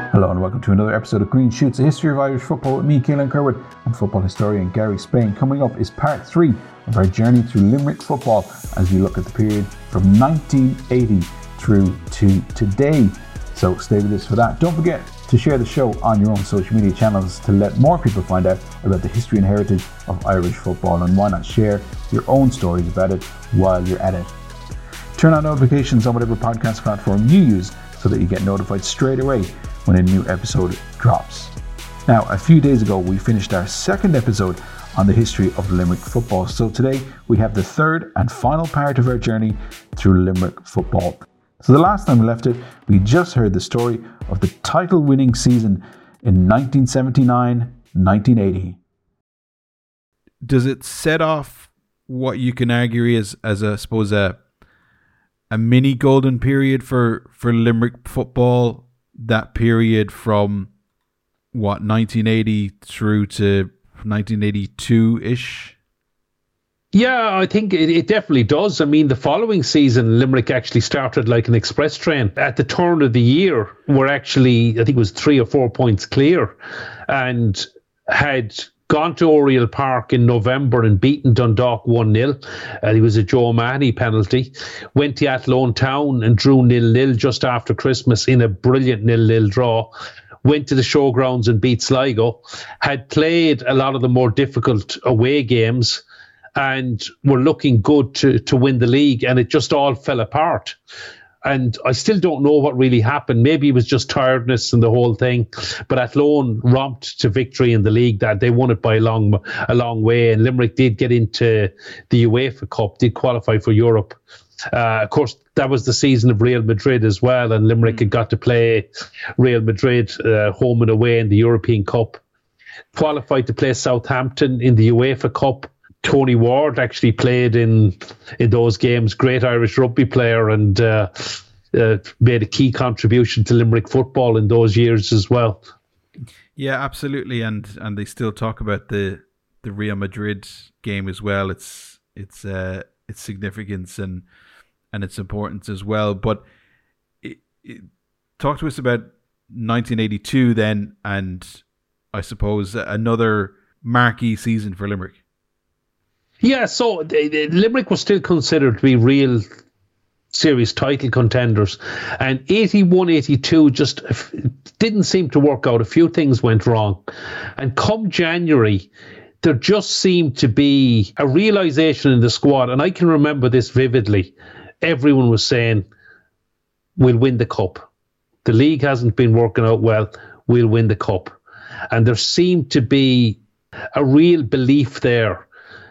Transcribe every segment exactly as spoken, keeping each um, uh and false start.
Hello and welcome to another episode of Green Shoots, a history of Irish football with me, Ciaran Curwood, and football historian Gary Spain. Coming up is part three of our journey through Limerick football as we look at the period from nineteen eighty through to today. So stay with us for that. Don't forget to share the show on your own social media channels to let more people find out about the history and heritage of Irish football, and why not share your own stories about it while you're at it. Turn on notifications on whatever podcast platform you use so that you get notified straight away when a new episode drops. Now, a few days ago, we finished our second episode on the history of Limerick football. So today, we have the third and final part of our journey through Limerick football. So the last time we left it, we just heard the story of the title-winning season in nineteen seventy-nine nineteen eighty. Does it set off what you can argue is, as a, I suppose, a, a mini golden period for, for Limerick football? That period from what, nineteen eighty through to nineteen eighty-two-ish? Yeah, I think it, it definitely does. I mean, the following season, Limerick actually started like an express train. At the turn of the year, we're actually, I think it was three or four points clear, and had gone to Oriel Park in November and beaten Dundalk one nil. Uh, it was a Joe Mahoney penalty. Went to Athlone Town and drew nil nil just after Christmas in a brilliant nil nil draw. Went to the showgrounds and beat Sligo. Had played a lot of the more difficult away games and were looking good to, to win the league, and it just all fell apart. And I still don't know what really happened. Maybe it was just tiredness and the whole thing. But Athlone romped to victory in the league. That they won it by a long, a long way. And Limerick did get into the UEFA Cup, did qualify for Europe. Uh, of course, that was the season of Real Madrid as well. And Limerick mm. had got to play Real Madrid uh, home and away in the European Cup. Qualified to play Southampton in the UEFA Cup. Tony Ward actually played in in those games, great Irish rugby player, and uh, uh, made a key contribution to Limerick football in those years as well. Yeah, absolutely, and and they still talk about the the Real Madrid game as well. It's it's uh, its significance and and its importance as well. But it, it, talk to us about nineteen eighty-two then, and I suppose another marquee season for Limerick. Yeah, so the, the, Limerick was still considered to be real serious title contenders. And eighty-one eighty-two just didn't seem to work out. A few things went wrong. And come January, there just seemed to be a realisation in the squad. And I can remember this vividly. Everyone was saying, we'll win the cup. The league hasn't been working out well. We'll win the cup. And there seemed to be a real belief there.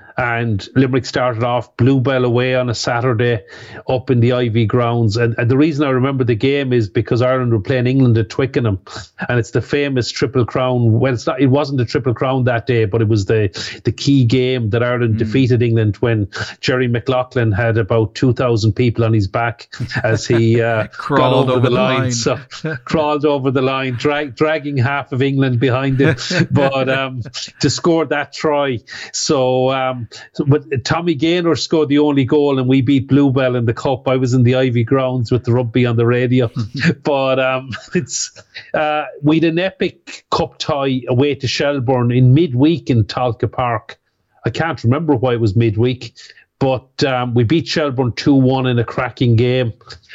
And Limerick started off Bluebell away on a Saturday up in the Ivy grounds. And, and the reason I remember the game is because Ireland were playing England at Twickenham. And it's the famous Triple Crown. Well, it's not, it wasn't the Triple Crown that day, but it was the, the key game that Ireland mm. defeated England when Jerry McLaughlin had about two thousand people on his back as he uh, got over, over the, the line. line. So crawled over the line, drag, dragging half of England behind him. But um, to score that try. So... Um, So, but Tommy Gaynor scored the only goal and we beat Bluebell in the cup. I was in the Ivy grounds with the rugby on the radio. but um, it's uh, we had an epic cup tie away to Shelbourne in midweek in Talca Park. I can't remember why it was midweek, but um, we beat Shelbourne two one in a cracking game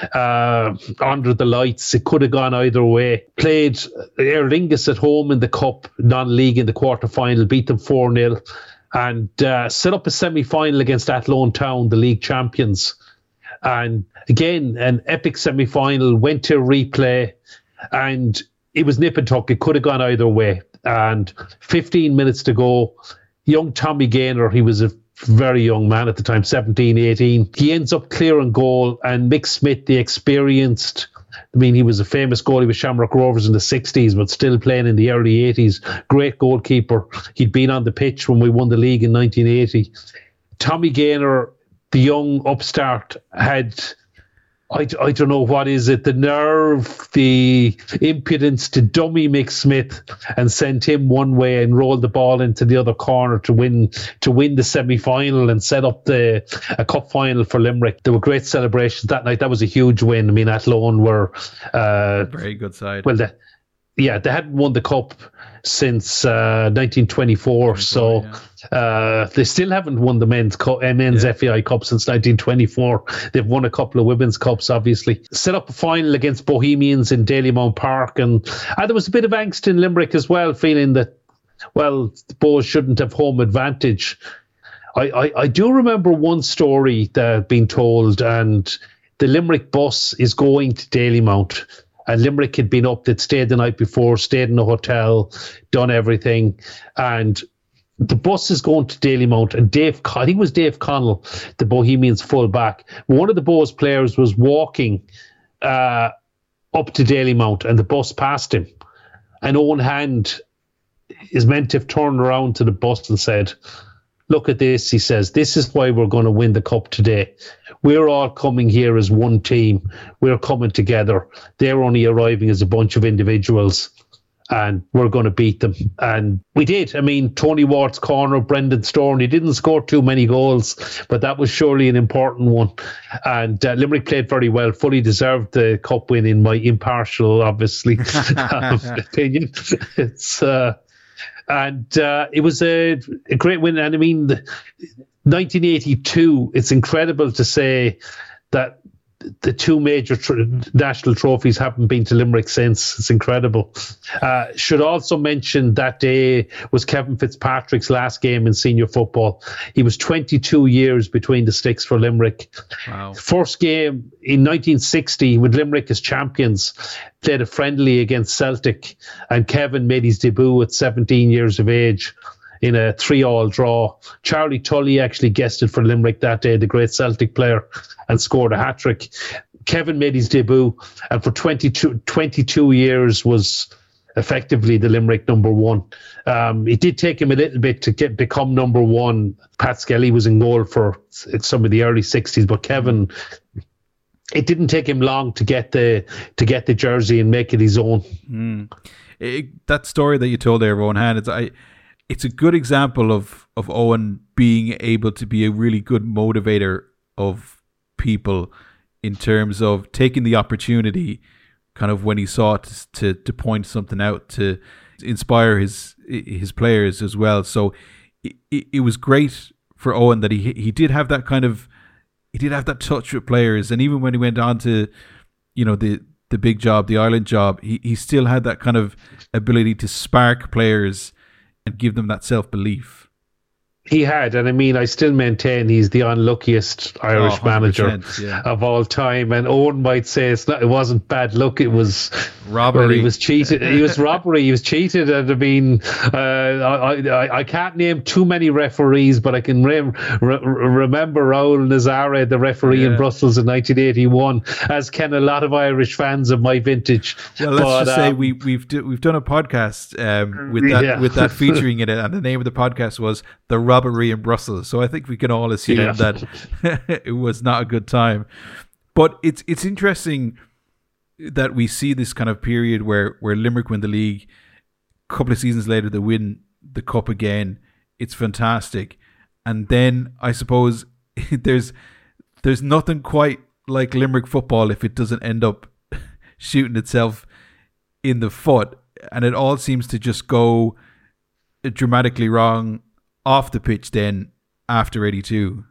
uh, under the lights. It could have gone either way. Played Aer Lingus at home in the cup, non-league in the quarter-final, beat them four nil. And uh, set up a semi-final against Athlone Town, the league champions. And again, an epic semi-final, went to a replay, and it was nip and tuck. It could have gone either way. And fifteen minutes to go, young Tommy Gaynor, he was a very young man at the time, seventeen, eighteen. He ends up clearing goal, and Mick Smith, the experienced, I mean, he was a famous goalie with Shamrock Rovers in the sixties, but still playing in the early eighties. Great goalkeeper. He'd been on the pitch when we won the league in nineteen eighty. Tommy Gaynor, the young upstart, had, I, I don't know what is it, the nerve, the impudence to dummy Mick Smith and send him one way and roll the ball into the other corner to win to win the semi-final and set up the a cup final for Limerick. There were great celebrations that night. That was a huge win. I mean, Athlone were... Uh, Very good side. Well, the, yeah, they hadn't won the cup since uh, nineteen twenty-four, so yeah. uh, they still haven't won the men's cup, uh, men's yeah. F A I Cup since nineteen twenty-four. They've won a couple of women's cups, obviously. Set up a final against Bohemians in Dalymount Park, and, and there was a bit of angst in Limerick as well, feeling that, well, the Bohs shouldn't have home advantage. I, I, I do remember one story that had been told, and the Limerick bus is going to Dalymount. And Limerick had been up, they'd stayed the night before, stayed in a hotel, done everything. And the bus is going to Dalymount, and Dave, I think it was Dave Connell, the Bohemians full-back. One of the Bohs players was walking uh, up to Dalymount, and the bus passed him. And Owen Hand is meant to have turned around to the bus and said, look at this, he says, this is why we're going to win the cup today. We're all coming here as one team. We're coming together. They're only arriving as a bunch of individuals, and we're going to beat them. And we did. I mean, Tony Wart's corner, Brendan Storm, he didn't score too many goals, but that was surely an important one. And uh, Limerick played very well, fully deserved the cup win in my impartial, obviously, um, opinion. It's... Uh, And uh, it was a, a great win. And I mean, the, nineteen eighty-two, it's incredible to say that the two major tr- national trophies haven't been to Limerick since. It's incredible. Uh, should also mention that day was Kevin Fitzpatrick's last game in senior football. He was twenty-two years between the sticks for Limerick. Wow. First game in nineteen sixty with Limerick as champions, played a friendly against Celtic, and Kevin made his debut at seventeen years of age in a three-all draw. Charlie Tully actually guested for Limerick that day, the great Celtic player, and scored a hat-trick. Kevin made his debut, and for twenty-two, twenty-two years was effectively the Limerick number one. Um, it did take him a little bit to get become number one. Pat Skelly was in goal for some of the early sixties, but Kevin, it didn't take him long to get the to get the jersey and make it his own. Mm. It, that story that you told there, Owen Hand, it's, I, it's a good example of, of Owen being able to be a really good motivator of people in terms of taking the opportunity kind of when he saw it to, to point something out to inspire his his players as well. So it, it was great for Owen that he he did have that kind of he did have that touch with players, and even when he went on to, you know, the the big job, the Ireland job, he, he still had that kind of ability to spark players and give them that self-belief. He had, and I mean, I still maintain he's the unluckiest Irish oh, manager yeah. of all time. And Owen might say it's not, it wasn't bad luck; it was robbery. Well, he was cheated. He was robbery. He was cheated. And I mean, uh, I, I I can't name too many referees, but I can rem- re- remember Raul Nazare, the referee yeah. in Brussels in nineteen eighty-one, as can a lot of Irish fans of my vintage. Well, let's but, um, just say we we've do, we've done a podcast um, with that yeah. with that featuring in it, and the name of the podcast was The Robbery in Brussels. So I think we can all assume yeah. that it was not a good time. But it's it's interesting that we see this kind of period where, where Limerick win the league. A couple of seasons later, they win the cup again. It's fantastic. And then I suppose there's there's nothing quite like Limerick football if it doesn't end up shooting itself in the foot. And it all seems to just go dramatically wrong off the pitch then after eighty-two.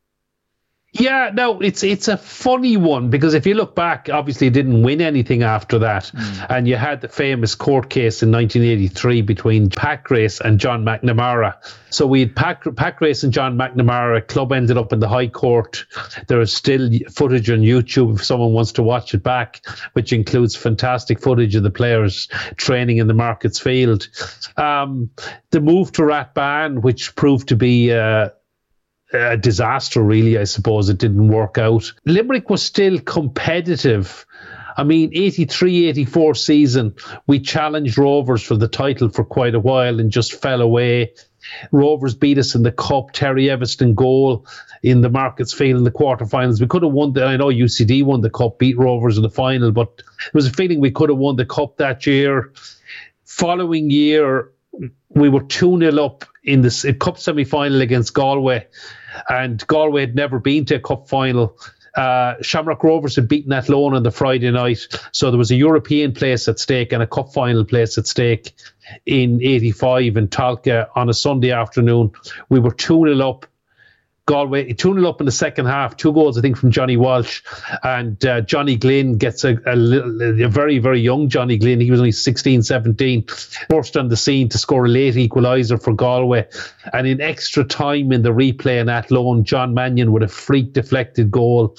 Yeah, no, it's it's a funny one, because if you look back, obviously it didn't win anything after that. Mm. And you had the famous court case in nineteen eighty-three between Pat Grace and John McNamara. So we had Pat, Pat Grace and John McNamara. Club ended up in the High Court. There is still footage on YouTube if someone wants to watch it back, which includes fantastic footage of the players training in the Markets Field. Um, the move to Rathban, which proved to be uh, a disaster, really, I suppose. It didn't work out. Limerick was still competitive. I mean, eighty-three eighty-four season, we challenged Rovers for the title for quite a while and just fell away. Rovers beat us in the cup. Terry Everston goal in the Markets Field in the quarterfinals. We could have won the, I know U C D won the cup, beat Rovers in the final, but there was a feeling we could have won the cup that year. Following year, we were two nil up in the cup semi-final against Galway, and Galway had never been to a cup final, Uh, Shamrock Rovers had beaten Athlone on the Friday night, so there was a European place at stake and a cup final place at stake in eighty-five in Talca on a Sunday afternoon. We were two nil up. Galway two nil up in the second half, two goals I think from Johnny Walsh, and uh, Johnny Glynn gets a, a, a very very young Johnny Glynn, he was only sixteen seventeen, burst on the scene to score a late equaliser for Galway, and in extra time in the replay in Athlone, John Mannion with a freak deflected goal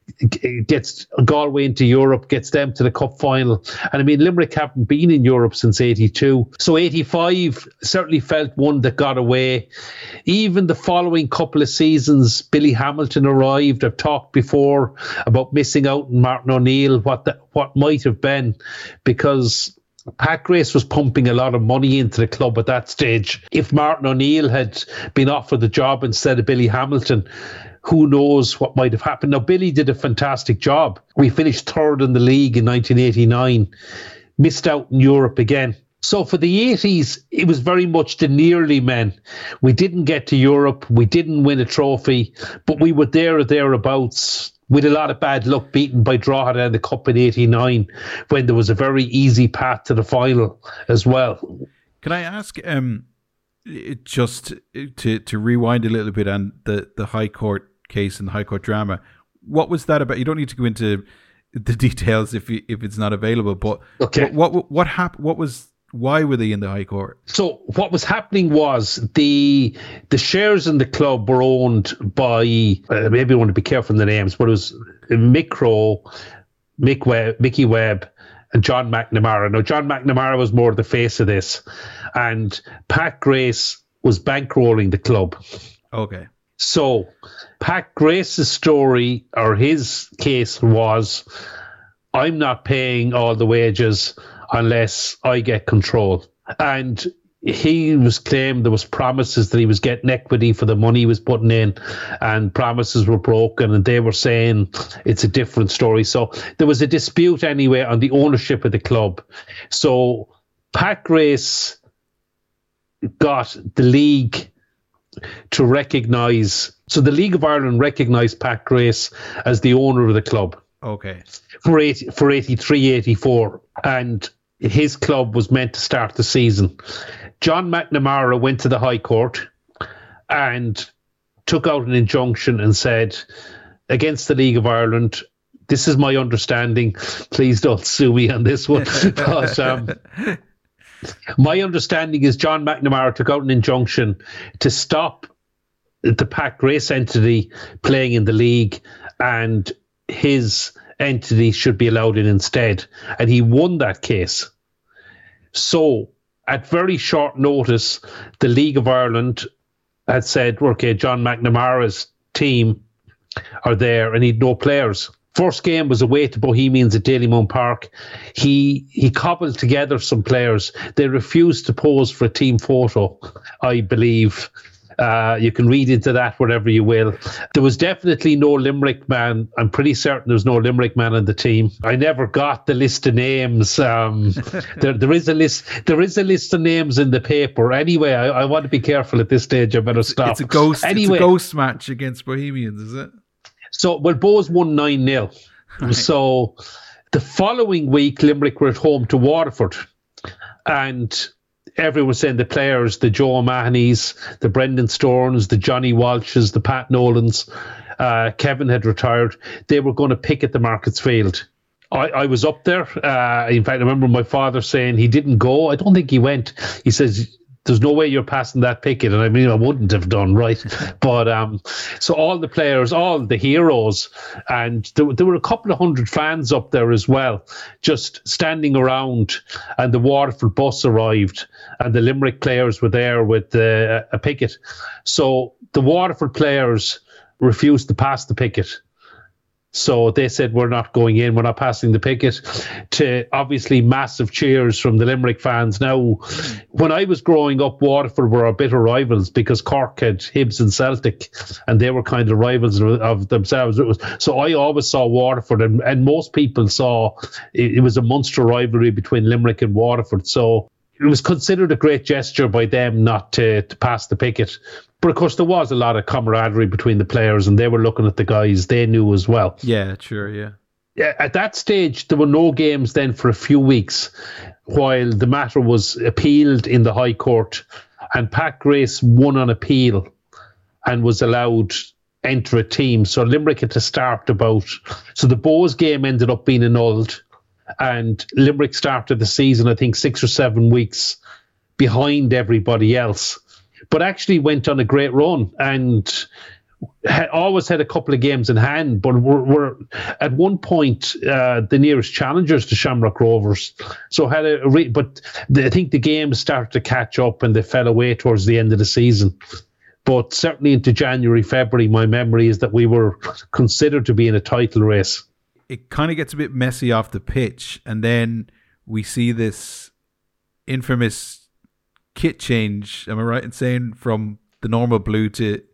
gets Galway into Europe, gets them to the cup final. And I mean, Limerick haven't been in Europe since eighty-two, so eighty-five certainly felt one that got away. Even the following couple of seasons, Billy Hamilton arrived. I've talked before about missing out on Martin O'Neill, what the, what might have been, because Pat Grace was pumping a lot of money into the club at that stage. If Martin O'Neill had been offered the job instead of Billy Hamilton, who knows what might have happened. Now, Billy did a fantastic job. We finished third in the league in nineteen eighty-nine, missed out in Europe again. So for the eighties, it was very much the nearly men. We didn't get to Europe. We didn't win a trophy, but we were there or thereabouts with a lot of bad luck, beaten by Drogheda in the Cup in eighty-nine, when there was a very easy path to the final as well. Can I ask... Um... It just to to rewind a little bit on the, the High Court case and the High Court drama, what was that about? You don't need to go into the details if you, if it's not available, but okay. what what what happened? What was why were they in the High Court? So what was happening was the the shares in the club were owned by uh, maybe I want to be careful in the names, but it was Mick Crow, Mick Webb, Mickey Webb, and John McNamara. Now, John McNamara was more the face of this, and Pat Grace was bankrolling the club. Okay. So Pat Grace's story, or his case, was, I'm not paying all the wages unless I get control. And he was claimed there was promises that he was getting equity for the money he was putting in, and promises were broken, and they were saying it's a different story. So there was a dispute anyway on the ownership of the club. So Pat Grace got the league to recognise, so the League of Ireland recognised Pat Grace as the owner of the club. Okay. For eighty, for eighty-three eighty-four, and his club was meant to start the season. John McNamara went to the High Court and took out an injunction and said, against the League of Ireland, this is my understanding, please don't sue me on this one, but um, my understanding is John McNamara took out an injunction to stop the Pat Grace entity playing in the league, and his entity should be allowed in instead. And he won that case. So at very short notice, the League of Ireland had said, okay, John McNamara's team are there and he'd no players. First game was away to Bohemians at Dalymount Park. He he cobbled together some players. They refused to pose for a team photo, I believe. Uh, you can read into that whatever you will. There was definitely no Limerick man. I'm pretty certain there was no Limerick man on the team. I never got the list of names. Um, there, there is a list. There is a list of names in the paper. Anyway, I, I want to be careful at this stage. I better stop. It's a ghost. Anyway, it's a ghost match against Bohemians, is it? So, well, Bohs won nine nil. Right. So, the following week, Limerick were at home to Waterford, and everyone was saying the players, the Joe O'Mahony's, the Brendan Storms, the Johnny Walshes, the Pat Nolans, uh, Kevin had retired. They were going to pick at the Markets Field. I, I was up there. Uh, in fact, I remember my father saying he didn't go. I don't think he went. He says, there's no way you're passing that picket. And I mean, I wouldn't have done, right? But um, so all the players, all the heroes, and there, there were a couple of hundred fans up there as well, just standing around, and the Waterford bus arrived, and the Limerick players were there with uh, a picket. So the Waterford players refused to pass the picket. So they said, we're not going in, we're not passing the picket, to obviously massive cheers from the Limerick fans. Now, when I was growing up, Waterford were our bitter rivals because Cork had Hibs and Celtic, and they were kind of rivals of themselves. It was, so I always saw Waterford, and, and most people saw it, it was a monster rivalry between Limerick and Waterford. So it was considered a great gesture by them not to, to pass the picket. But of course, there was a lot of camaraderie between the players, and they were looking at the guys they knew as well. Yeah, sure, yeah. At that stage, there were no games then for a few weeks, while the matter was appealed in the High Court, and Pat Grace won on appeal and was allowed enter a team. So Limerick had to start about. So the Bohs game ended up being annulled, and Limerick started the season, I think, six or seven weeks behind everybody else, but actually went on a great run and had always had a couple of games in hand. But were, were at one point uh, the nearest challengers to Shamrock Rovers. So had a re- but the, I think the games started to catch up and they fell away towards the end of the season. But certainly into January, February, my memory is that we were considered to be in a title race. It kind of gets a bit messy off the pitch, and then we see this infamous kit change, am I right in saying, from the normal blue to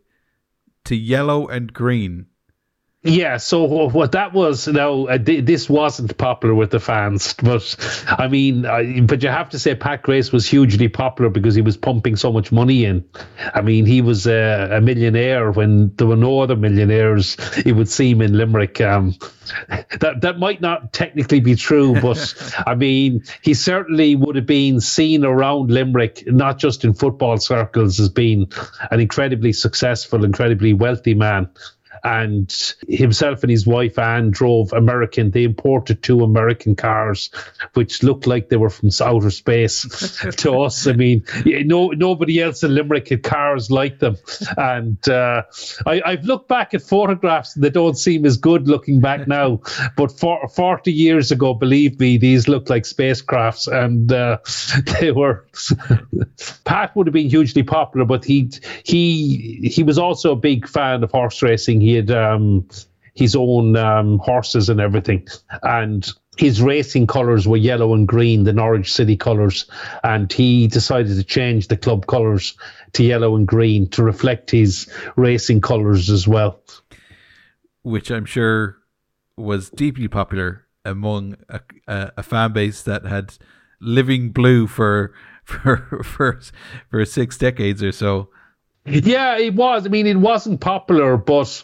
to yellow and green? Yeah, so what that was, now, uh, th- this wasn't popular with the fans, but I mean, uh, but you have to say Pat Grace was hugely popular because he was pumping so much money in. I mean, he was uh, a millionaire when there were no other millionaires, it would seem, in Limerick. Um, that that might not technically be true, but I mean, he certainly would have been seen around Limerick, not just in football circles, as being an incredibly successful, incredibly wealthy man. And himself and his wife Anne drove American. They imported two American cars, which looked like they were from outer space to us. I mean, no, nobody else in Limerick had cars like them. And uh, I, I've looked back at photographs and they don't seem as good looking back now. But for, forty years ago, believe me, these looked like spacecrafts, and uh, they were. Pat would have been hugely popular, but he he he was also a big fan of horse racing. He had um, his own um, horses and everything, and his racing colours were yellow and green, the Norwich City colours, and he decided to change the club colours to yellow and green to reflect his racing colours as well. Which I'm sure was deeply popular among a, a, a fan base that had living blue for for for for six decades or so. Yeah, it was. I mean, it wasn't popular, but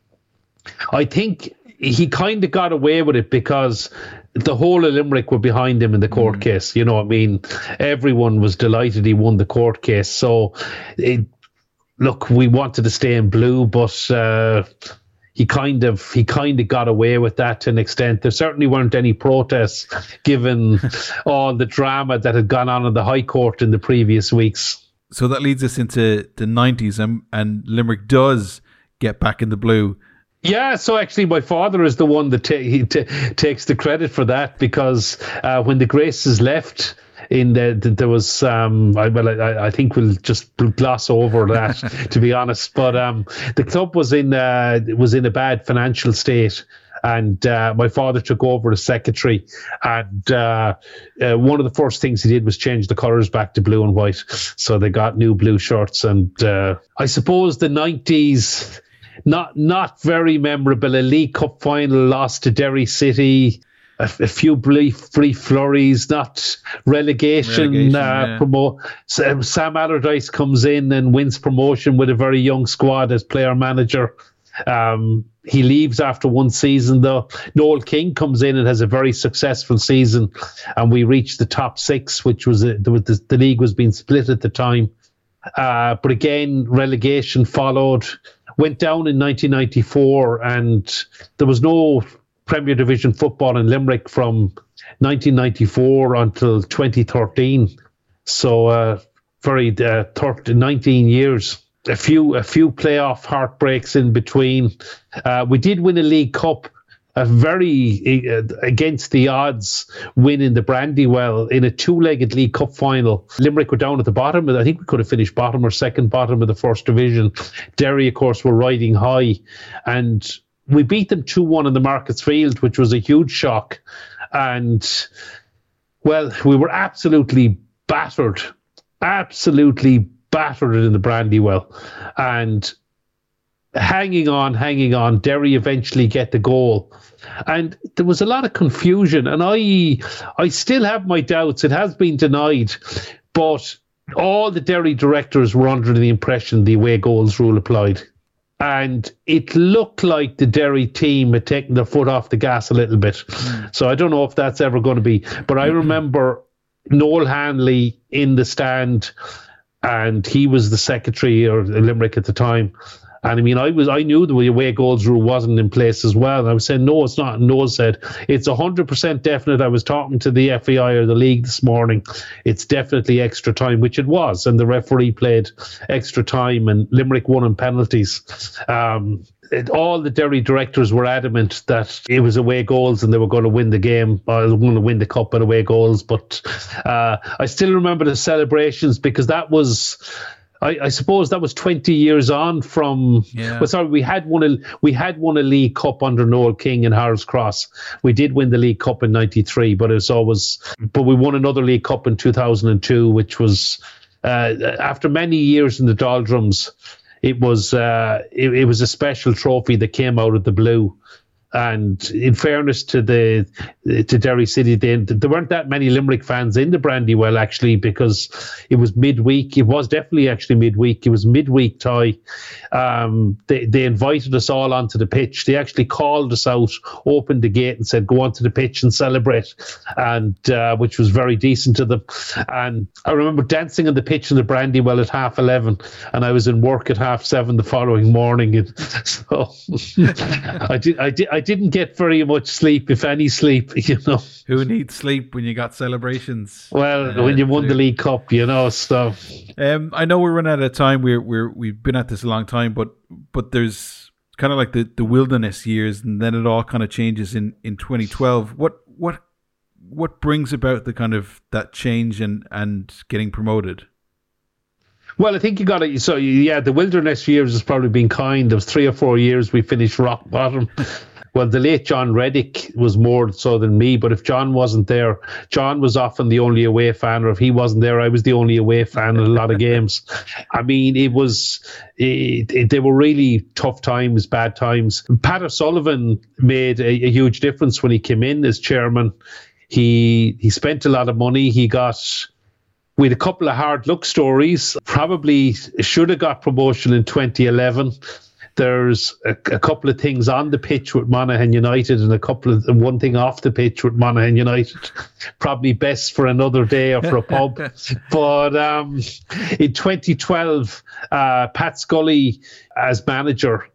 I think he kind of got away with it because the whole of Limerick were behind him in the court mm. case. You know, I mean, everyone was delighted he won the court case. So, it, look, we wanted to stay in blue, but uh, he kind of he kind of got away with that to an extent. There certainly weren't any protests given all the drama that had gone on in the High Court in the previous weeks. So that leads us into the nineties, and, and Limerick does get back in the blue. Yeah, so actually my father is the one that ta- he t- takes the credit for that, because uh, when the Graces left, in the, the there was um, I, well I, I think we'll just gloss over that to be honest, but um, the club was in uh, was in a bad financial state. And uh, my father took over as secretary, and uh, uh, one of the first things he did was change the colours back to blue and white. So they got new blue shirts, and uh, I suppose the nineties, not not very memorable. A League Cup final loss to Derry City, a, a few brief, brief flurries, not relegation. relegation uh, yeah. promo- Sam, Sam Allardyce comes in and wins promotion with a very young squad as player manager. Um, he leaves after one season, though. Noel King comes in and has a very successful season, and we reached the top six, which was a, the, the league was being split at the time. Uh, but again, relegation followed. Went down in nineteen ninety-four, and there was no Premier Division football in Limerick from nineteen ninety-four until twenty thirteen. So, uh, very uh, thirty, nineteen years. A few a few playoff heartbreaks in between. Uh, we did win a League Cup, a very uh, against the odds win in the Brandywell in a two-legged League Cup final. Limerick were down at the bottom, and I think we could have finished bottom or second bottom of the first division. Derry, of course, were riding high, and we beat them two one in the Markets Field, which was a huge shock. And, well, we were absolutely battered, absolutely battered in the Brandywell. And hanging on, hanging on. Derry eventually get the goal. And there was a lot of confusion. And I, I still have my doubts. It has been denied. But all the Derry directors were under the impression the away goals rule applied. And it looked like the Derry team had taken their foot off the gas a little bit. Mm. So I don't know if that's ever going to be. But I remember Noel Hanley in the stand, and he was the secretary or Limerick at the time. And I mean, I was I knew the away goals rule wasn't in place as well. And I was saying, no, it's not. And Noel said, it's one hundred percent definite. I was talking to the F A I or the league this morning. It's definitely extra time, which it was. And the referee played extra time, and Limerick won on penalties. Um, it, all the Derry directors were adamant that it was away goals and they were going to win the game, or they were going to win the cup at away goals. But uh, I still remember the celebrations, because that was... I, I suppose that was twenty years on from. Yeah. Well, sorry, we had won a we had won a League Cup under Noel King and Harold's Cross. We did win the League Cup in ninety-three, but it's always. But we won another League Cup in two thousand two, which was uh, after many years in the doldrums. It was uh, it, it was a special trophy that came out of the blue. And in fairness to the to Derry City, they, there weren't that many Limerick fans in the Brandywell, actually, because it was midweek. It was definitely actually midweek. It was midweek tie. Um, they, they invited us all onto the pitch. They actually called us out, opened the gate and said, go onto the pitch and celebrate, and uh, which was very decent of them. And I remember dancing on the pitch in the Brandywell at half eleven, and I was in work at half seven the following morning. And so I did, I did, I didn't get very much sleep, if any sleep, you know. Who needs sleep when you got celebrations? Well, uh, when you won the League Cup, you know. So, um, I know we're running out of time. We're we're we've been at this a long time, but but there's kind of like the, the wilderness years, and then it all kind of changes in, in twenty twelve. What what what brings about the kind of that change and and getting promoted? Well, I think you got it. So yeah, the wilderness years has probably been kind. There was three or four years we finished rock bottom. Well, the late John Reddick was more so than me, but if John wasn't there, John was often the only away fan, or if he wasn't there, I was the only away fan in a lot of games. I mean, it was, it, it, they were really tough times, bad times. Pat O'Sullivan made a, a huge difference when he came in as chairman. He he spent a lot of money. He got... We had a couple of hard luck stories. Probably should have got promotion in twenty eleven. There's a, a couple of things on the pitch with Monaghan United, and a couple of one thing off the pitch with Monaghan United. Probably best for another day or for a pub. But um, in twenty twelve, uh, Pat Scully as manager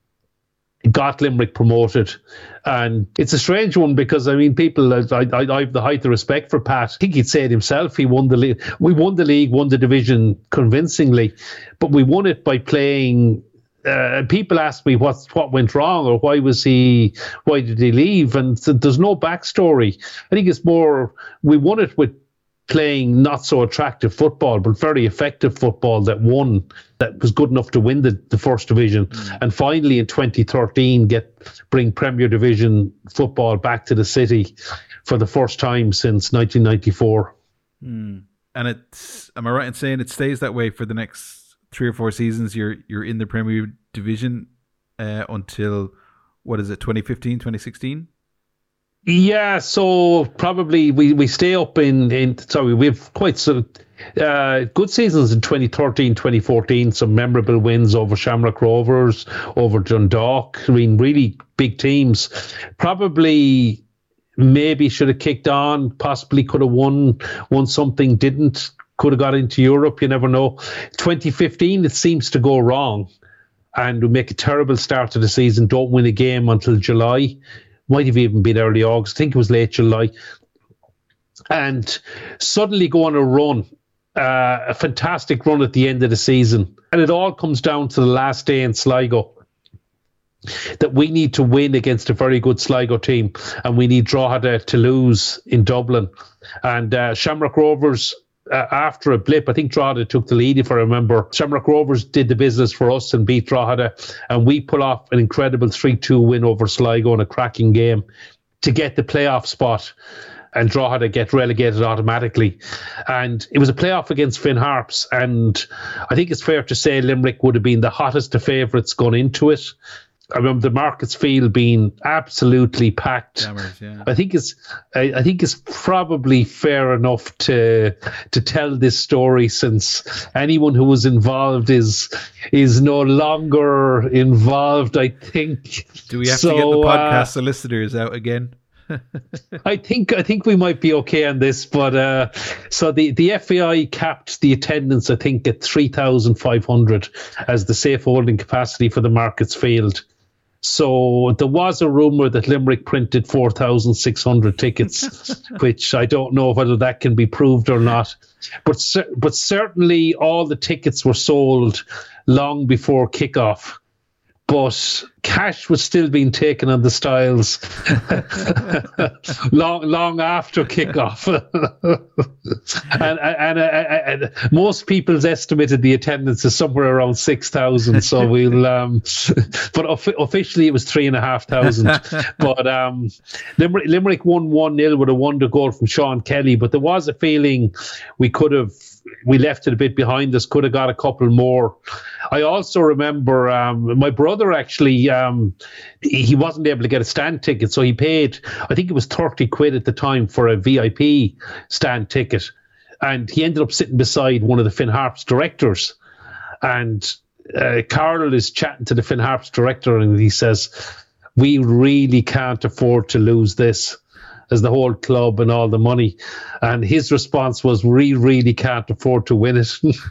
got Limerick promoted. And it's a strange one, because I mean, people, I, I, I have the height of respect for Pat. I think he'd say it himself. He won the league. We won the league, won the division convincingly, but we won it by playing. Uh, people ask me what what went wrong, or why was he, why did he leave? And th- there's no backstory. I think it's more, we won it with playing not so attractive football, but very effective football that won, that was good enough to win the, the first division. Mm. And finally in twenty thirteen, get bring Premier Division football back to the city for the first time since nineteen ninety-four. Mm. And it's, am I right in saying it stays that way for the next three or four seasons? You're you're in the Premier Division uh, until, what is it, twenty fifteen, twenty sixteen? Yeah, so probably we, we stay up in, in sorry, we have quite some uh, good seasons in twenty thirteen, twenty fourteen, some memorable wins over Shamrock Rovers, over Dundalk. I mean, really big teams. Probably maybe should have kicked on, possibly could have won, won something, didn't, could have got into Europe, you never know. twenty fifteen, it seems to go wrong, and we make a terrible start to the season, don't win a game until July. Might have even been early August. I think it was late July. And suddenly go on a run, uh, a fantastic run at the end of the season. And it all comes down to the last day in Sligo, that we need to win against a very good Sligo team, and we need Drogheda to lose in Dublin. And uh, Shamrock Rovers, Uh, after a blip, I think Drogheda took the lead, if I remember. Shamrock Rovers did the business for us and beat Drogheda, and we pull off an incredible three two win over Sligo in a cracking game to get the playoff spot. and Drogheda get relegated automatically. And it was a playoff against Finn Harps, and I think it's fair to say Limerick would have been the hottest of favourites going into it. I remember the Markets Field being absolutely packed. Jammers, yeah. I think it's I, I think it's probably fair enough to to tell this story, since anyone who was involved is is no longer involved, I think. Do we have so, to get the podcast uh, solicitors out again? I think I think we might be okay on this, but uh, so the, the F A I capped the attendance, I think, at three thousand five hundred as the safe holding capacity for the Markets Field. So there was a rumour that Limerick printed four thousand six hundred tickets, which I don't know whether that can be proved or not. But but certainly all the tickets were sold long before kickoff. But cash was still being taken on the Styles long long after kickoff. and, and, and, and most people's estimated the attendance is somewhere around six thousand. So we'll, um, but of, officially it was three and a half thousand. But um, Limerick, Limerick won one nil with a wonder goal from Sean Kelly. But there was a feeling we could have, we left it a bit behind us, could have got a couple more. I also remember um, my brother actually, um, he wasn't able to get a stand ticket, so he paid, I think it was thirty quid at the time for a V I P stand ticket. And he ended up sitting beside one of the Finn Harps directors. And uh, Carl is chatting to the Finn Harps director, and he says, "We really can't afford to lose this, as the whole club and all the money." And his response was, "We really can't afford to win it."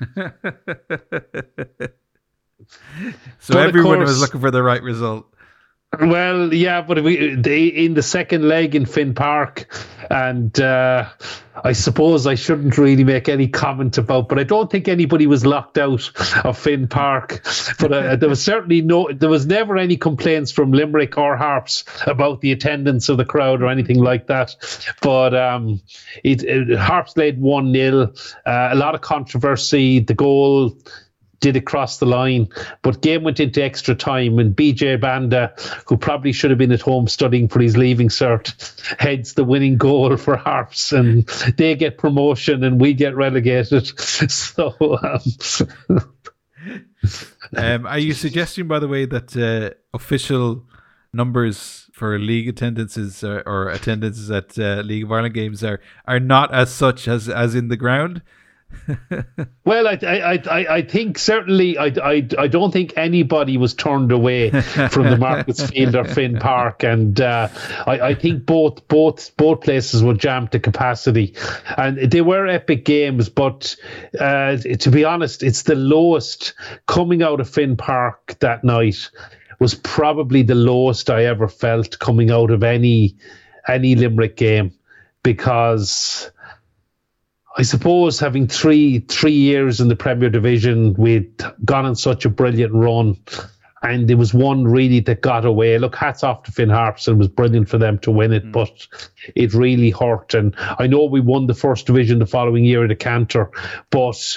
So but everyone course, was looking for the right result. Well, yeah, but we, they, in the second leg in Finn Park, and uh, I suppose I shouldn't really make any comment about, but I don't think anybody was locked out of Finn Park. But uh, there was certainly no, there was never any complaints from Limerick or Harps about the attendance of the crowd or anything like that. But um, it, it, Harps led one nil, uh, a lot of controversy. The goal did it cross the line, but game went into extra time, and B J Banda, who probably should have been at home studying for his leaving cert, heads the winning goal for Harps, and they get promotion and we get relegated. So um, um, are you suggesting, by the way, that uh, official numbers for league attendances or, or attendances at uh, League of Ireland games are, are not as such as, as in the ground? Well, I, I, I, I think certainly I, I, I don't think anybody was turned away from the Markets Field or Finn Park, and uh, I, I think both both both places were jammed to capacity, and they were epic games. But uh, to be honest, it's the lowest coming out of Finn Park that night was probably the lowest I ever felt coming out of any any Limerick game, because I suppose having three three years in the Premier Division, we'd gone on such a brilliant run, and there was one really that got away. Look, hats off to Finn Harps, and it was brilliant for them to win it, mm. but it really hurt. And I know we won the first division the following year at the Cantor, but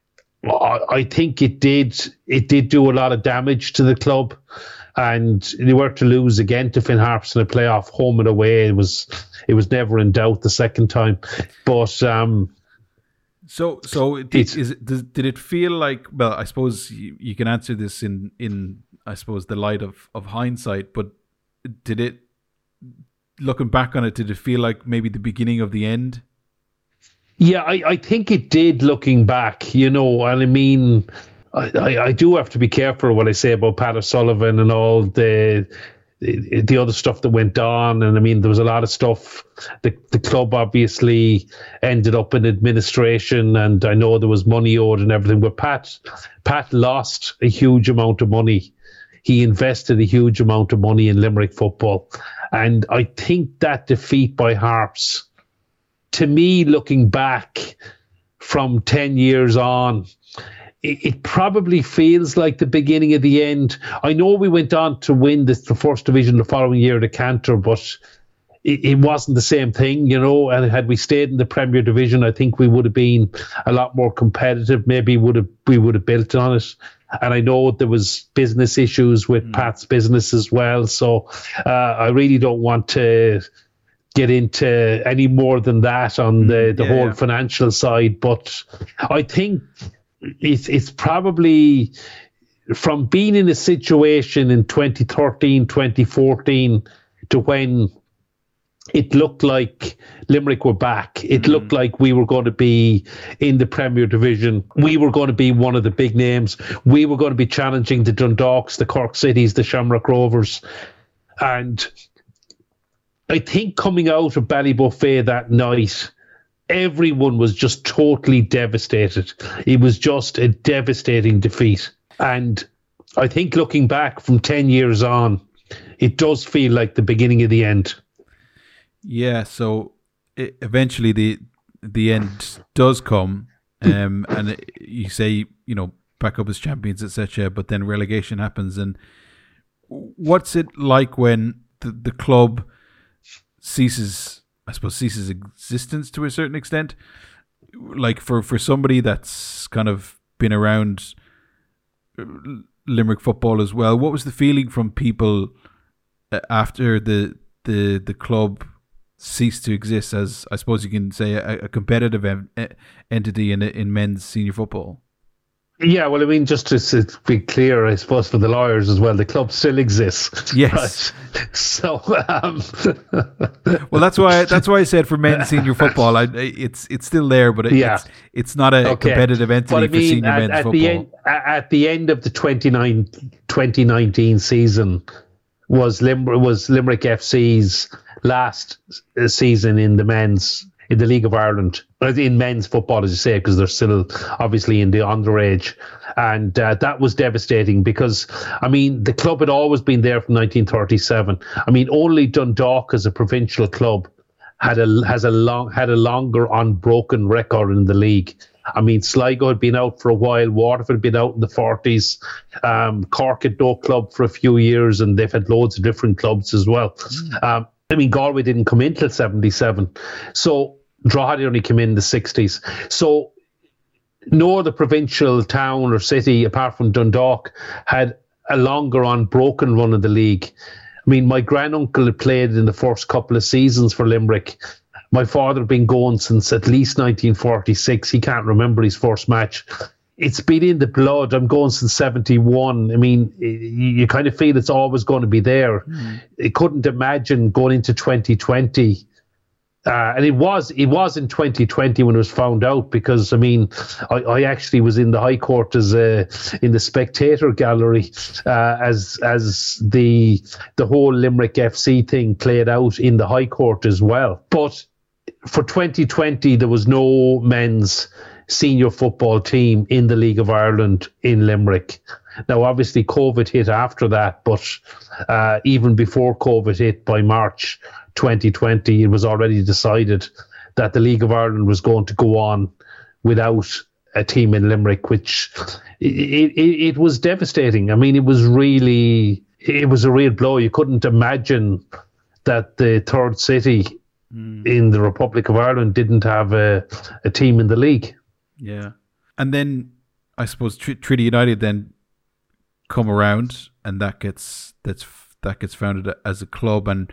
I think it did it did do a lot of damage to the club. And they were to lose again to Finn Harps in a playoff, home and away. It was it was never in doubt the second time, but. Um, So, so did, is it, does, did it feel like? Well, I suppose you, you can answer this in, in I suppose the light of, of hindsight. But did it, looking back on it, did it feel like maybe the beginning of the end? Yeah, I, I think it did. Looking back, you know, and I mean, I, I, I do have to be careful what I say about Pat O'Sullivan and all the. the other stuff that went on, and I mean there was a lot of stuff. The the club obviously ended up in administration, and I know there was money owed and everything, but Pat Pat lost a huge amount of money. He invested a huge amount of money in Limerick football, and I think that defeat by Harps, to me, looking back from ten years on, it probably feels like the beginning of the end. I know we went on to win the, the first division the following year at the Cantor, but it, it wasn't the same thing, you know. And had we stayed in the Premier Division, I think we would have been a lot more competitive. Maybe would have we would have built on it. And I know there was business issues with mm. Pat's business as well. So uh, I really don't want to get into any more than that on the, the yeah, whole yeah. financial side. But I think it's, it's probably from being in a situation in twenty thirteen, twenty fourteen to when it looked like Limerick were back. It mm. looked like we were going to be in the Premier Division. We were going to be one of the big names. We were going to be challenging the Dundalks, the Cork Cities, the Shamrock Rovers. And I think coming out of Ballybuffet that night, everyone was just totally devastated. It was just a devastating defeat. And I think looking back from ten years on, it does feel like the beginning of the end. Yeah, so it, eventually the the end does come, um, and it, you say, you know, back up as champions, et cetera. But then relegation happens, and what's it like when the, the club ceases, I suppose, ceases existence to a certain extent? Like for, for somebody that's kind of been around Limerick football as well, what was the feeling from people after the the the club ceased to exist as, I suppose you can say, a, a competitive en- entity in in men's senior football? Yeah, well, I mean, just to, to be clear, I suppose for the lawyers as well, the club still exists. Yes. Right? So, um, well, that's why that's why I said for men's senior football, I, it's it's still there, but it, yeah. it's it's not a okay. competitive entity but I mean, for senior at, men's at football. The end, at the end of the twenty nineteen season, was Lim- was Limerick F C's last season in the men's. In the League of Ireland, in men's football, as you say, because they're still obviously in the underage. And uh, that was devastating because, I mean, the club had always been there from nineteen thirty-seven. I mean, only Dundalk as a provincial club had a has a long had a longer unbroken record in the league. I mean, Sligo had been out for a while. Waterford had been out in the forties. Um, Cork had no club for a few years, and they've had loads of different clubs as well. Mm. Um, I mean, Galway didn't come in till seventy-seven. So Drogheda only came in the sixties. So no other provincial town or city, apart from Dundalk, had a longer unbroken run of the league. I mean, my granduncle had played in the first couple of seasons for Limerick. My father had been going since at least nineteen forty-six. He can't remember his first match. It's been in the blood. I'm going since seventy-one. I mean, you kind of feel it's always going to be there. Mm. I couldn't imagine going into twenty twenty. Uh, and it was it was in twenty twenty when it was found out, because, I mean, I, I actually was in the High Court as a, in the spectator gallery uh, as as the the whole Limerick F C thing played out in the High Court as well. But for twenty twenty, there was no men's senior football team in the League of Ireland in Limerick. Now, obviously, COVID hit after that, but uh, even before COVID hit, by March twenty twenty, it was already decided that the League of Ireland was going to go on without a team in Limerick, which it, it, it was devastating. I mean, it was really, it was a real blow. You couldn't imagine that the third city mm. in the Republic of Ireland didn't have a, a team in the league. Yeah. And then I suppose Tr- Treaty United then come around, and that gets that's that gets founded as a club, and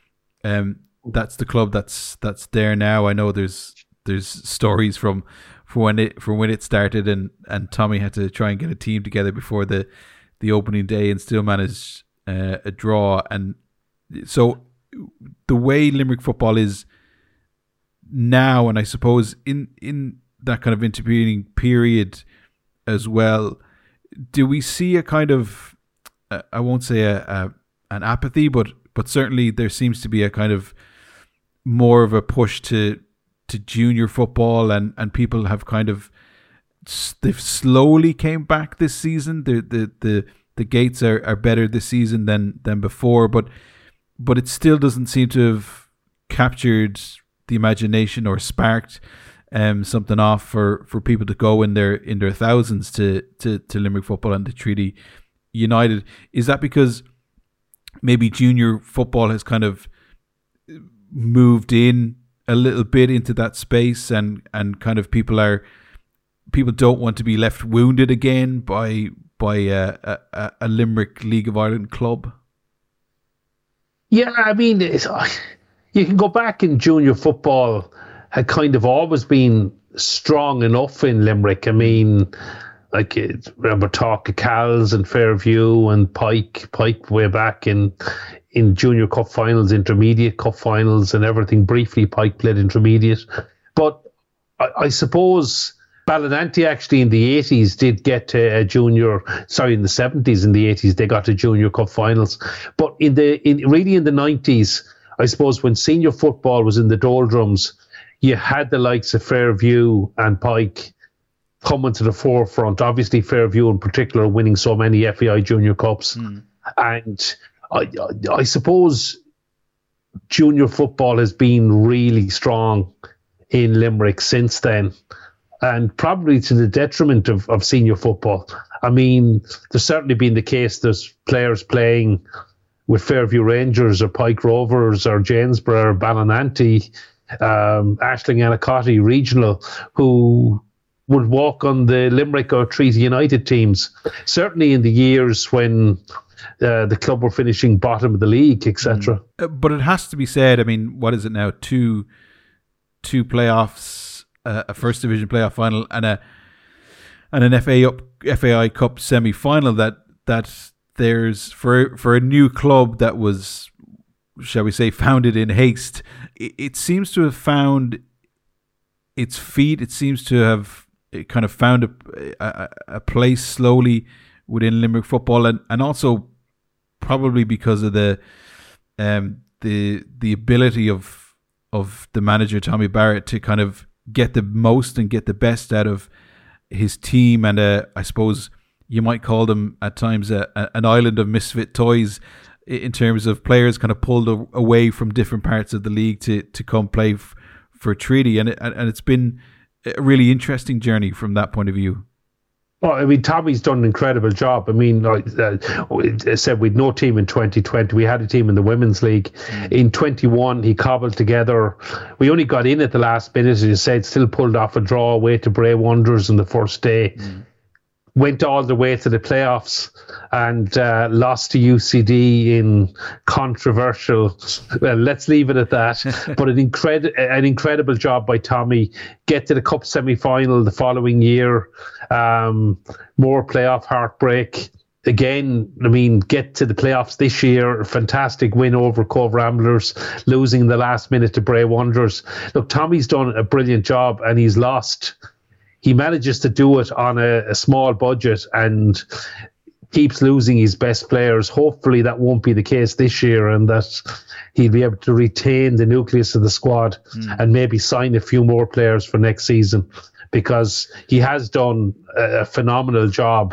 um that's the club that's that's there now. I know there's there's stories from from when it from when it started, and and Tommy had to try and get a team together before the the opening day and still managed uh, a draw. And so the way Limerick football is now, and I suppose in in that kind of intervening period as well, do we see a kind of, uh, I won't say a, a an apathy, but but certainly there seems to be a kind of more of a push to to junior football, and, and people have kind of, they've slowly came back this season. The the the, the gates are, are better this season than than before, but but it still doesn't seem to have captured the imagination or sparked Um, something off for, for people to go in their in their thousands to, to, to Limerick football and to Treaty United. Is that because maybe junior football has kind of moved in a little bit into that space, and, and kind of people are people don't want to be left wounded again by by a, a, a Limerick League of Ireland club? Yeah, I mean, it's, you can go back in junior football, had kind of always been strong enough in Limerick. I mean, like, remember talk of Cals and Fairview and Pike, Pike way back in in junior cup finals, intermediate cup finals and everything. Briefly, Pike played intermediate. But I, I suppose Ballinanty actually in the eighties did get to a junior, sorry, in the seventies, in the eighties, they got to junior cup finals. But in the in really in the nineties, I suppose when senior football was in the doldrums, you had the likes of Fairview and Pike coming to the forefront. Obviously, Fairview in particular winning so many F A I Junior Cups. Mm. And I, I, I suppose junior football has been really strong in Limerick since then, and probably to the detriment of, of senior football. I mean, there's certainly been the case there's players playing with Fairview Rangers or Pike Rovers or Janesborough or Ballinanty, um, Ashling Anacotty Regional, who would walk on the Limerick or Treaty United teams. Certainly in the years when uh, the club were finishing bottom of the league, et cetera. Mm. Uh, but it has to be said, I mean, what is it now? Two, two playoffs, uh, a first division playoff final, and a and an F A up, F A I Cup semi final. That that there's for for a new club that was, shall we say, founded in haste. It, it seems to have found its feet. It seems to have it kind of found a, a, a place slowly within Limerick football, and, and also probably because of the um the the ability of of the manager Tommy Barrett to kind of get the most and get the best out of his team, and uh, I suppose you might call them at times a, a, an island of misfit toys in terms of players kind of pulled a, away from different parts of the league to to come play f- for Treaty, and it, and it's been a really interesting journey from that point of view. Well, I mean, Tommy's done an incredible job. I mean, like uh, I said, we had no team in twenty twenty. We had a team in the Women's League. Mm. In twenty-one, he cobbled together. We only got in at the last minute, as you said, still pulled off a draw away to Bray Wanderers on the first day. Mm. Went all the way to the playoffs and uh, lost to U C D in controversial. Well, let's leave it at that. But an incredible, an incredible job by Tommy. Get to the cup semi-final the following year. Um, more playoff heartbreak. Again, I mean, get to the playoffs this year. Fantastic win over Cove Ramblers, losing in the last minute to Bray Wanderers. Look, Tommy's done a brilliant job, and he's lost. He manages to do it on a, a small budget and keeps losing his best players. Hopefully that won't be the case this year, and that he'll be able to retain the nucleus of the squad mm. and maybe sign a few more players for next season, because he has done a, a phenomenal job.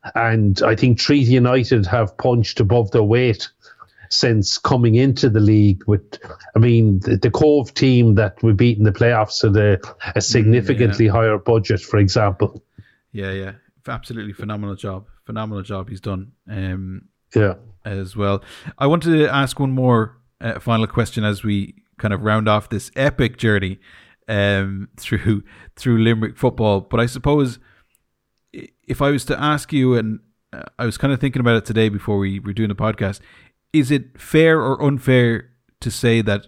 And I think Treaty United have punched above their weight since coming into the league. With, I mean, the, the Cove team that we beat in the playoffs at a, a significantly yeah. higher budget, for example. Yeah, yeah, absolutely phenomenal job. Phenomenal job he's done. Um, yeah, as well. I wanted to ask one more uh, final question as we kind of round off this epic journey um, through through Limerick football. But I suppose if I was to ask you, and uh, I was kind of thinking about it today before we were doing the podcast, is it fair or unfair to say that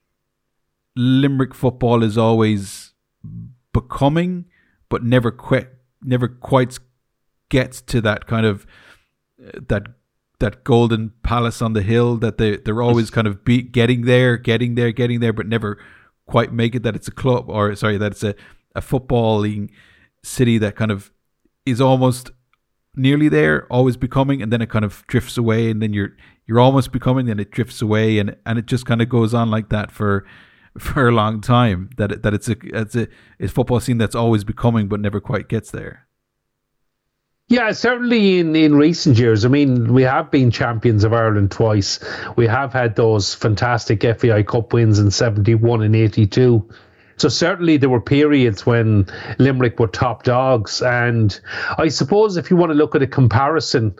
Limerick football is always becoming, but never quite, never quite gets to that kind of uh, that that golden palace on the hill, that they they're always kind of be getting there, getting there, getting there, but never quite make it? That it's a club, or sorry, that it's a a footballing city that kind of is almost nearly there, always becoming, and then it kind of drifts away, and then you're you're almost becoming, then it drifts away, and and it just kind of goes on like that for for a long time. That it, that it's a it's a it's a football scene that's always becoming but never quite gets there. Yeah, certainly in, in recent years. I mean, we have been champions of Ireland twice. We have had those fantastic F A I Cup wins in seventy-one and eighty-two. So certainly there were periods when Limerick were top dogs. And I suppose if you want to look at a comparison,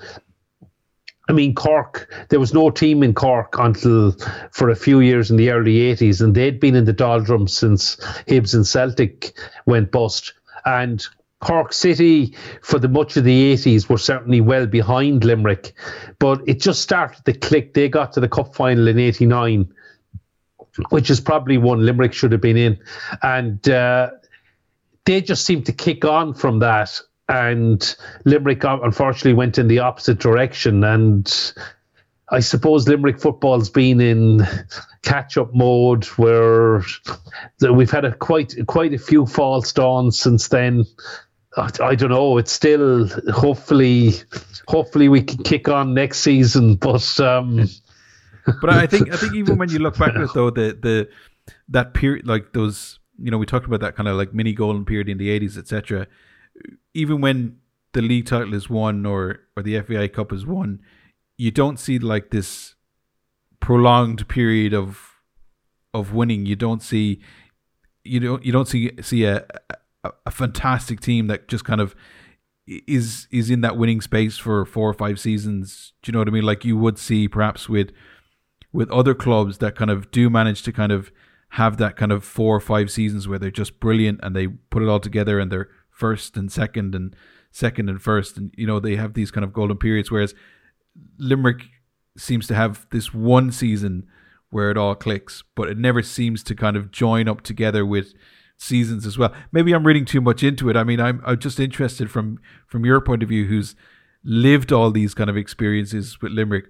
I mean, Cork, there was no team in Cork until for a few years in the early eighties, and they'd been in the doldrums since Hibs and Celtic went bust. And Cork City, for the much of the eighties, were certainly well behind Limerick. But it just started to click. They got to the cup final in eighty-nine. which is probably one Limerick should have been in. And uh, they just seemed to kick on from that. And Limerick, unfortunately, went in the opposite direction. And I suppose Limerick football's been in catch-up mode where we've had a quite quite a few false dawns since then. I don't know. It's still hopefully hopefully we can kick on next season, but um, but I think I think even when you look back at it though, the the that period, like those, you know, we talked about that kind of like mini golden period in the eighties, et cetera. Even when the league title is won or or the F A I Cup is won, you don't see like this prolonged period of of winning. You don't see you don't you don't see see a a, a fantastic team that just kind of is is in that winning space for four or five seasons. Do you know what I mean? Like you would see perhaps with with other clubs that kind of do manage to kind of have that kind of four or five seasons where they're just brilliant and they put it all together and they're first and second and second and first, and you know they have these kind of golden periods, whereas Limerick seems to have this one season where it all clicks, but it never seems to kind of join up together with seasons as well. Maybe I'm reading too much into it. I mean, I'm I'm just interested from from your point of view, who's lived all these kind of experiences with Limerick,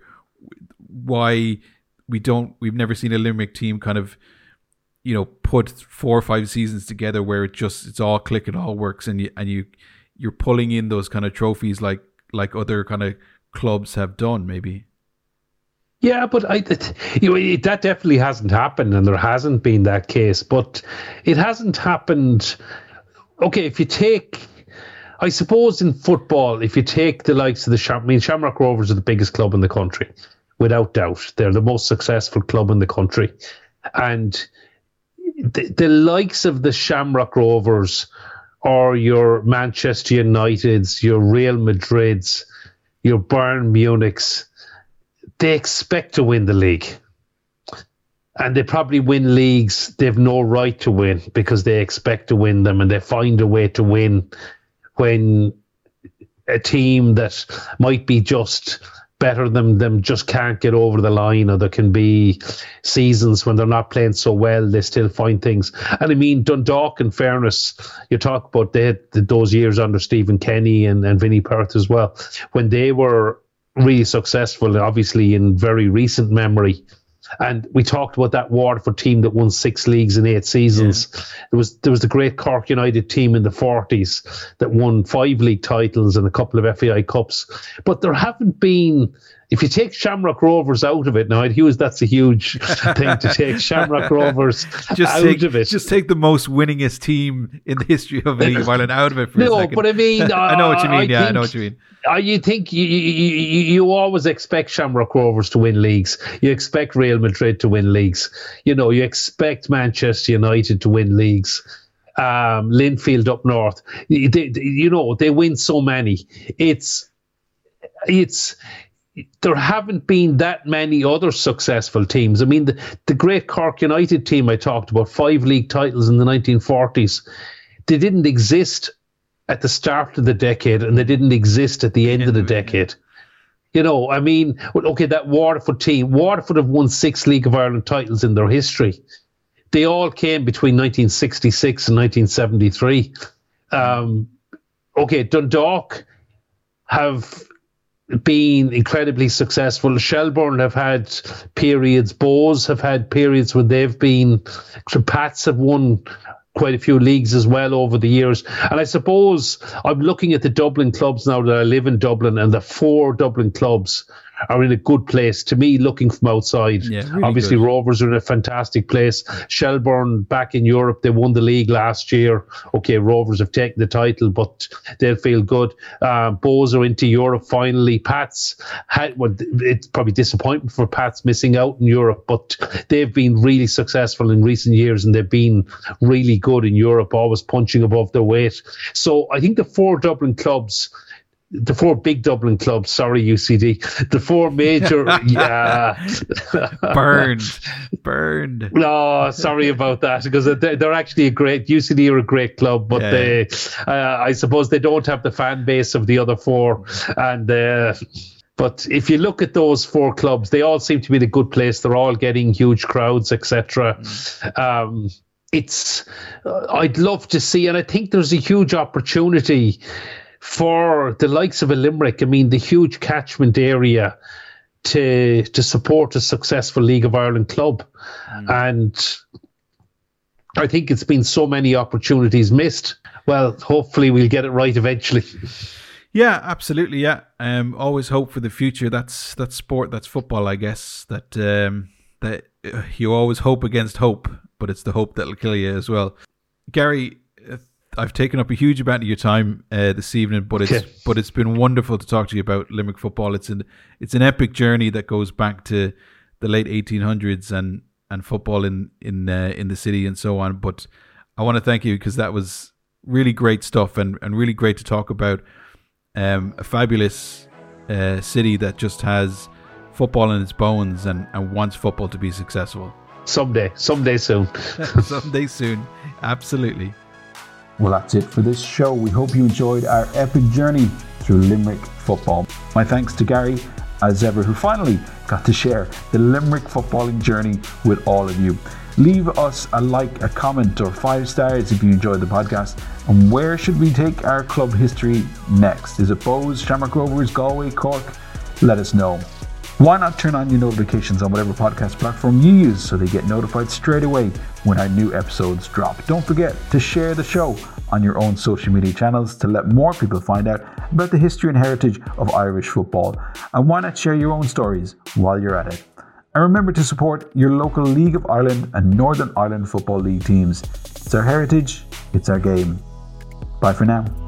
why we don't we've never seen a Limerick team kind of, you know, put four or five seasons together where it just it's all click, it all works, and you and you you're pulling in those kind of trophies like like other kind of clubs have done, maybe. Yeah, but I, it, you know, it, that definitely hasn't happened, and there hasn't been that case. But it hasn't happened. Okay, if you take, I suppose in football, if you take the likes of the Sham, I mean, Shamrock Rovers are the biggest club in the country, without doubt. They're the most successful club in the country, and the, the likes of the Shamrock Rovers, or your Manchester Uniteds, your Real Madrids, your Bayern Munichs, they expect to win the league. And they probably win leagues they've no right to win because they expect to win them, and they find a way to win when a team that might be just better than them just can't get over the line, or there can be seasons when they're not playing so well, they still find things. And I mean, Dundalk, in fairness, you talk about they had those years under Stephen Kenny and, and Vinnie Perth as well, when they were really successful, obviously in very recent memory. And we talked about that Waterford team that won six leagues in eight seasons. Yeah. There was there was the great Cork United team in the forties that won five league titles and a couple of F A I Cups. But there haven't been, if you take Shamrock Rovers out of it, now I'd use that's a huge thing to take Shamrock Rovers just out take, of it. Just take the most winningest team in the history of the League of Ireland out of it for no, a second. But I mean, uh, I know what you mean. I yeah, think, I know what you mean. Uh, you think you, you, you, you always expect Shamrock Rovers to win leagues. You expect Real Madrid to win leagues. You know, you expect Manchester United to win leagues. Um, Linfield up north. They, they, you know, they win so many. It's, it's, there haven't been that many other successful teams. I mean, the, the great Cork United team I talked about, five league titles in the nineteen forties, they didn't exist at the start of the decade, and they didn't exist at the end of the decade. You know, I mean, okay, that Waterford team, Waterford have won six League of Ireland titles in their history. They all came between nineteen sixty-six and nineteen seventy-three. Um, okay, Dundalk have been incredibly successful. Shelbourne have had periods. Bowes have had periods where they've been. Pats have won quite a few leagues as well over the years. And I suppose I'm looking at the Dublin clubs now that I live in Dublin, and the four Dublin clubs are in a good place. To me, looking from outside, yeah, really obviously good. Rovers are in a fantastic place. Shelbourne back in Europe, they won the league last year. Okay, Rovers have taken the title, but they'll feel good. Uh, Bowes are into Europe finally. Pats, had, well, it's probably disappointment for Pats missing out in Europe, but they've been really successful in recent years, and they've been really good in Europe, always punching above their weight. So I think the four Dublin clubs, the four big Dublin clubs, sorry, U C D, the four major, yeah. Burned, burned. No, sorry about that, because they're, they're actually a great, U C D are a great club, but yeah. they, uh, I suppose they don't have the fan base of the other four. And, uh, But if you look at those four clubs, they all seem to be the good place. They're all getting huge crowds, et cetera. Mm. Um, it's uh, I'd love to see, and I think there's a huge opportunity for the likes of a Limerick. I mean, the huge catchment area to to support a successful League of Ireland club, mm. and I think it's been so many opportunities missed. Well, hopefully we'll get it right eventually. Yeah, absolutely. Yeah, um, always hope for the future. That's that's sport. That's football, I guess. That um, that uh, you always hope against hope, but it's the hope that'll kill you as well. Gary, uh, I've taken up a huge amount of your time uh, this evening, but it's okay. but it's been wonderful to talk to you about Limerick football. It's an it's an epic journey that goes back to the late eighteen hundreds and and football in in uh, in the city and so on. But I want to thank you because that was really great stuff and and really great to talk about. Um, a fabulous uh, city that just has football in its bones and, and wants football to be successful. Someday, someday soon. Someday soon, absolutely. Well, that's it for this show. We hope you enjoyed our epic journey through Limerick football. My thanks to Gary, as ever, who finally got to share the Limerick footballing journey with all of you. Leave us a like, a comment, or five stars if you enjoyed the podcast. And where should we take our club history next? Is it Bohs, Shamrock Rovers, Galway, Cork? Let us know. Why not turn on your notifications on whatever podcast platform you use so they get notified straight away when our new episodes drop. Don't forget to share the show on your own social media channels to let more people find out about the history and heritage of Irish football. And why not share your own stories while you're at it? And remember to support your local League of Ireland and Northern Ireland Football League teams. It's our heritage, it's our game. Bye for now.